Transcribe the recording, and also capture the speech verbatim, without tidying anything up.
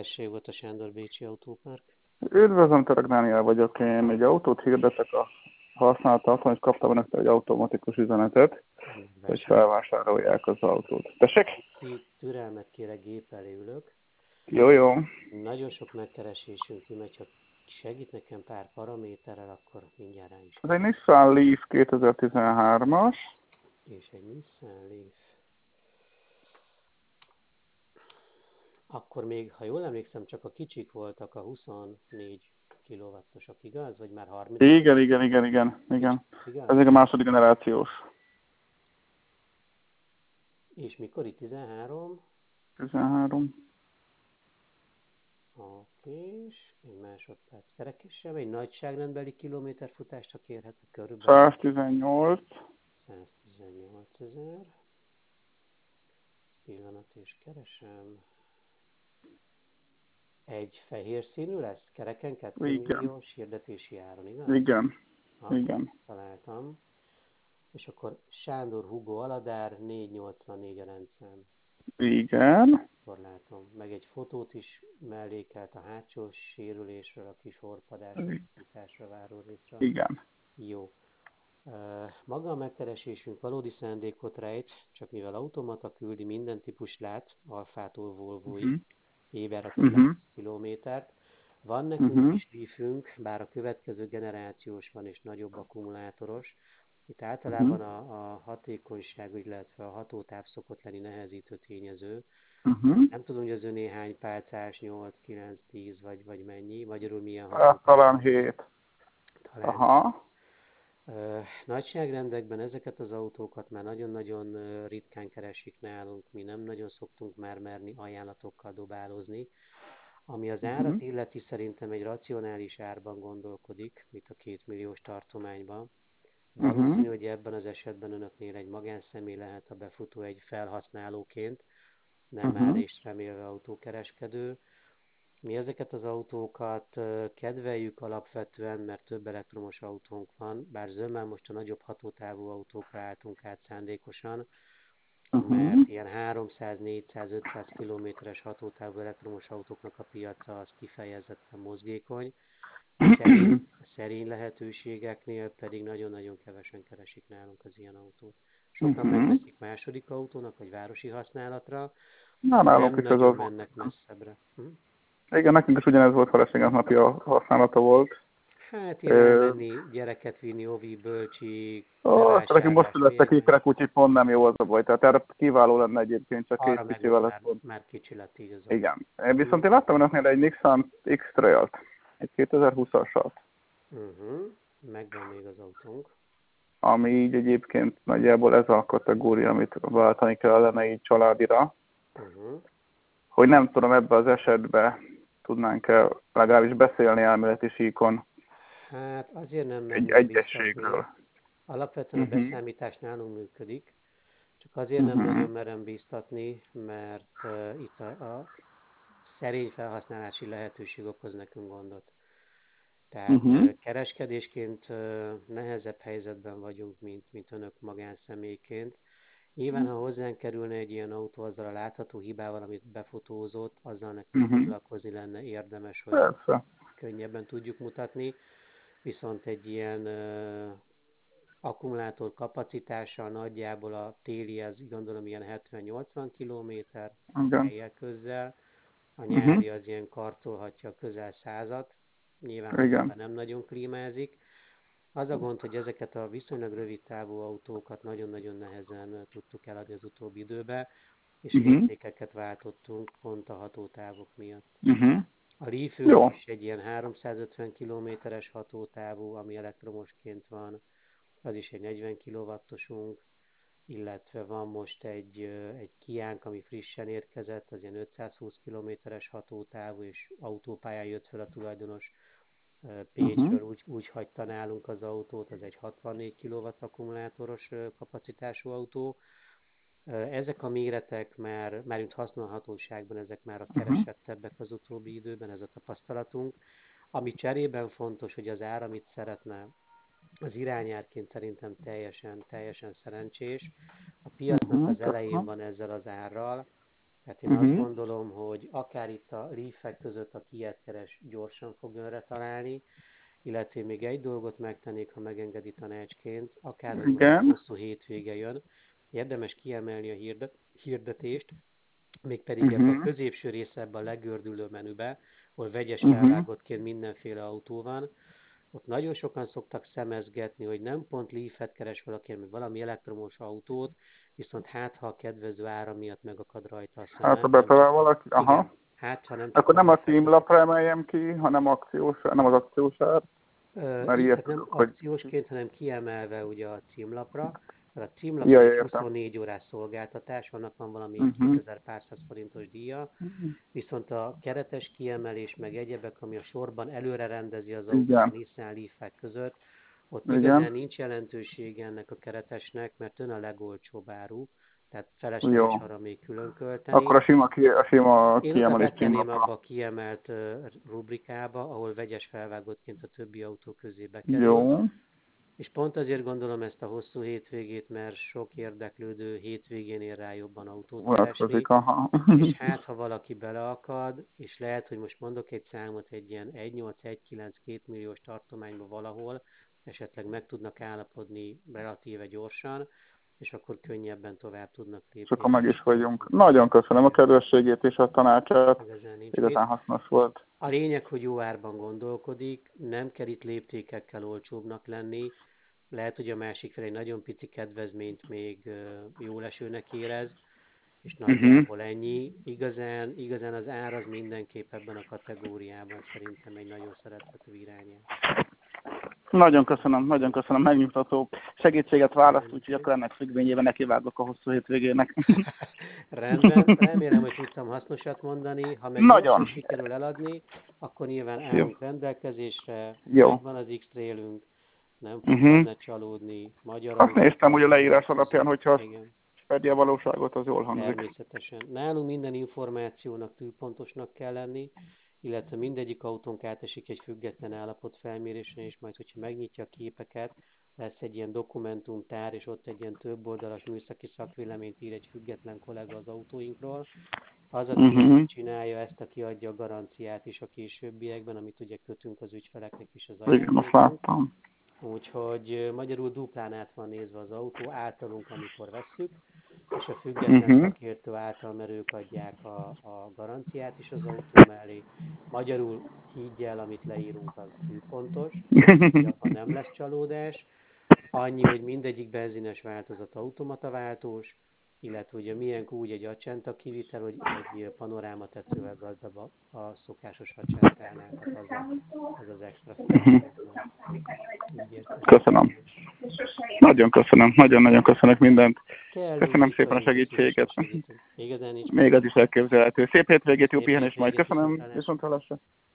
Tessék, volt a Sándor Bécsi Autópark. Üdvözlöm, Török Dániel vagyok. Én egy autót hirdetek a használatra, és kaptam önöktől egy automatikus üzenetet, hogy felvásárolják az autót. Tessék? Ti türelmet kérek, gép elé ülök. Jó, jó. Nagyon sok megkeresésünk kimegy, ha segít nekem pár paraméterrel, akkor mindjárt rá is. Ez egy Nissan Leaf kétezer-tizenhármas. És egy Nissan Leaf. Akkor még, ha jól emlékszem, csak a kicsik voltak a huszonnégy kilowattosak, igaz? Vagy már harminc? Igen, igen, igen, igen, igen. Igaz? Ez a második generációs. És mikor itt? tizenhárom? tizenhárom. Oké, és egy másodperc kerekessel, egy nagyságrendbeli kilométerfutást, ha kérhetek körülbelül. száztizennyolc. száztizennyolc ezer. Pillanat és keresem. Egy fehér színű lesz? Kereken kettő milliós hirdetési áron, igaz? Igen. Ha, Igen. találtam. És akkor Sándor Hugo Aladár, négyszáznyolcvannégy a rendszám. Igen. Akkor látom. Meg egy fotót is mellékelt a hátsó sérülésről, a kis orpadásra, futásra váró részre. Igen. Jó. Maga a megkeresésünk valódi szándékot rejt, csak mivel automata küldi, minden típus lát, Alfától Volvoig, uh-huh. éberre kilenc kilométert. Van nekünk uh-huh. is Leafünk, bár a következő generációs van és nagyobb akkumulátoros. Itt általában uh-huh. a, a hatékonyság, illetve a hatótáv szokott lenni nehezítő tényező. Uh-huh. Nem tudom, hogy az öné hány pálcás, nyolc, kilenc, tíz vagy, vagy mennyi, magyarul milyen hatótáv. Talán hét. Talán Aha. Uh, nagyságrendekben ezeket az autókat már nagyon-nagyon ritkán keresik nálunk, mi nem nagyon szoktunk már merni ajánlatokkal dobálozni. Ami az árat uh-huh. illeti, szerintem egy racionális árban gondolkodik, mint a két milliós tartományban. Valószínű, uh-huh. hogy ebben az esetben önöknél egy magánszemély lehet a befutó egy felhasználóként, nem uh-huh. már és remélve autókereskedő. Mi ezeket az autókat kedveljük alapvetően, mert több elektromos autónk van, bár zömmel most a nagyobb hatótávú autókra álltunk át szándékosan, uh-huh. mert ilyen háromszáz-négyszáz-ötszáz kilométeres hatótávú elektromos autóknak a piaca az kifejezetten mozgékony, a szerény, a szerény lehetőségeknél pedig nagyon-nagyon kevesen keresik nálunk az ilyen autót. Sokan uh-huh. megveszik második autónak, vagy városi használatra, Na, nem nagyon mennek messzebbre. Hm? Igen, nekünk is ugyanez volt, feleségem napi a használata volt. Hát én elmenni, gyereket vinni, ovi, bölcsi, Ó, nekünk most születtek kikerek, úgyhogy pont nem jó az a baj. Tehát erre kiváló lenne egyébként, csak arra két kicsivel lesz pont. Már kicsi lett így az. Igen. Viszont én láttam önöknél egy Nissan X-Trail-t, egy kétezer-húszasat. Uh-huh. Megvan még az autónk. Ami így egyébként nagyjából ez a kategória, amit váltani kellene így családira. Uh-huh. Hogy nem tudom, ebben az esetben tudnánk-e legalábbis beszélni elméleti síkon. Hát azért nem egy mernék egyességről. Alapvetően uh-huh. a beszámítás nálunk működik, csak azért uh-huh. nem nagyon merem bíztatni, mert uh, itt a, a szerény felhasználási lehetőség okoz nekünk gondot. Tehát uh-huh. kereskedésként uh, nehezebb helyzetben vagyunk, mint, mint önök magánszemélyként. Nyilván, ha hozzánk kerülne egy ilyen autó azzal a látható hibával, amit befotózott, azzal nekünk uh-huh. foglalkozni lenne érdemes, hogy Persze. könnyebben tudjuk mutatni. Viszont egy ilyen uh, akkumulátor kapacitással nagyjából a téli, ez gondolom ilyen hetven-nyolcvan kilométer helyek közzel, a nyári uh-huh. az ilyen karcolhatja közel százat, nyilván nem nagyon klímázik. Az a gond, hogy ezeket a viszonylag rövid távú autókat nagyon-nagyon nehezen tudtuk eladni az utóbbi időben, és uh-huh. értékeket váltottunk pont a hatótávok miatt. Uh-huh. A Leafünk is egy ilyen háromszázötven kilométeres hatótávú, ami elektromosként van, az is egy negyven kilowattosunk, illetve van most egy, egy Kiánk, ami frissen érkezett, az ilyen ötszázhúsz kilométeres hatótávú, és autópályán jött fel a tulajdonos Pécsről, uh-huh. úgy, úgy hagyta nálunk az autót, az egy hatvannégy kilowatt akkumulátoros kapacitású autó. Ezek a méretek már, mármint használhatóságban, ezek már a keresettebbek az utóbbi időben, ez a tapasztalatunk. Ami cserében fontos, hogy az ár, amit szeretne, az irányárként szerintem teljesen, teljesen szerencsés. A piacnak az elején van ezzel az árral, Tehát én uh-huh. azt gondolom, hogy akár itt a Leafek között, aki ilyet keres, gyorsan fog önre találni, illetve még egy dolgot megtennék, ha megengedi tanácsként, akár hogy most a hosszú hétvége jön, érdemes kiemelni a hirdet, hirdetést, mégpedig uh-huh. ebbe a középső része, ebbe a legördülő menübe, ahol vegyes uh-huh. felvágottként mindenféle autó van. Ott nagyon sokan szoktak szemezgetni, hogy nem pont Leafet keres valaki, meg valami elektromos autót, viszont hát, ha a kedvező ára miatt megakad rajta a szeme. Hát, ha betalál valaki, aha. Igen, hát, ha nem akkor nem a címlapra emeljem ki, hanem akciós, nem az akciós ár. Mert így, ilyet, nem hogy... akciósként, hanem kiemelve ugye a címlapra. Mert a címlap ja, egy huszonnégy órás szolgáltatás, annak van valami uh-huh. kétezer párszáz forintos díja, uh-huh. viszont a keretes kiemelés, meg egyebek, ami a sorban előre rendezi az autót a Nissan Leaf-ek között, ott igen. igazán nincs jelentősége ennek a keretesnek, mert ön a legolcsóbb áru, tehát felesleges arra még külön költeni. Akkor a sima, ki, a sima Én kiemelés Én betenném abba a kiemelt uh, rubrikába, ahol vegyes felvágottként a többi autó közé bekerül. Jó. És pont azért gondolom ezt a hosszú hétvégét, mert sok érdeklődő hétvégén ér rá jobban autót keresni. És hát, ha valaki beleakad, és lehet, hogy most mondok egy számot, egy ilyen egy nyolc egy kilenc két milliós tartományban valahol, esetleg meg tudnak állapodni relatíve gyorsan, és akkor könnyebben tovább tudnak lépni. És akkor meg is vagyunk. Nagyon köszönöm a kedvességét és a tanácsát. Igazán hasznos volt. A lényeg, hogy jó árban gondolkodik, nem kell itt léptékekkel olcsóbbnak lenni. Lehet, hogy a másik fel egy nagyon pici kedvezményt még jól esőnek érez, és nagyjából uh-huh. ennyi. Igazán, igazán az ár az mindenképp ebben a kategóriában szerintem egy nagyon szerethető irányel. Nagyon köszönöm, nagyon köszönöm, megnyugtató segítséget választ, úgyhogy akkor ennek függvényében nekivágok a hosszú hétvégének. Rendben, remélem, hogy tudtam hasznosat mondani. Ha meg nagyon sikerül eladni, akkor nyilván állunk rendelkezésre, van az X-Trailünk, nem fog uh-huh. benne csalódni. Magyar Azt néztem, hogy a leírás alapján, hogyha fedi a valóságot, az jól hangzik. Természetesen. Nálunk minden információnak tűpontosnak kell lenni, illetve mindegyik autónk átesik egy független állapotfelmérésen, és majd, hogyha megnyitja a képeket, lesz egy ilyen dokumentumtár, és ott egy ilyen több oldalas műszaki szakvéleményt ír egy független kollega az autóinkról. Az, aki uh-huh. ezt csinálja, ezt, aki adja a garanciát is a későbbiekben, amit ugye kötünk az ügyfeleknek is az ajándékban. Úgyhogy magyarul duplán át van nézve az autó általunk, amikor vesszük, és a független uh-huh. szakértő által, mert ők adják a, a garanciát is az autó mellé. Magyarul higgy el, amit leírunk, az tűpontos, ha nem lesz csalódás. Annyi, hogy mindegyik benzines változat automataváltós, illetve ugye milyen úgy egy acsenta kivitel, hogy egy panoráma tetővel gazdabb a, a szokásos acsentánál. Hát az, a, az az extra feature. Köszönöm. Nagyon köszönöm. Nagyon-nagyon köszönök mindent. Kell, köszönöm szépen a segítséget. Még, Még az is elképzelhető. Szép hétvégét, jó pihenést majd. Köszönöm. Viszonthallásra.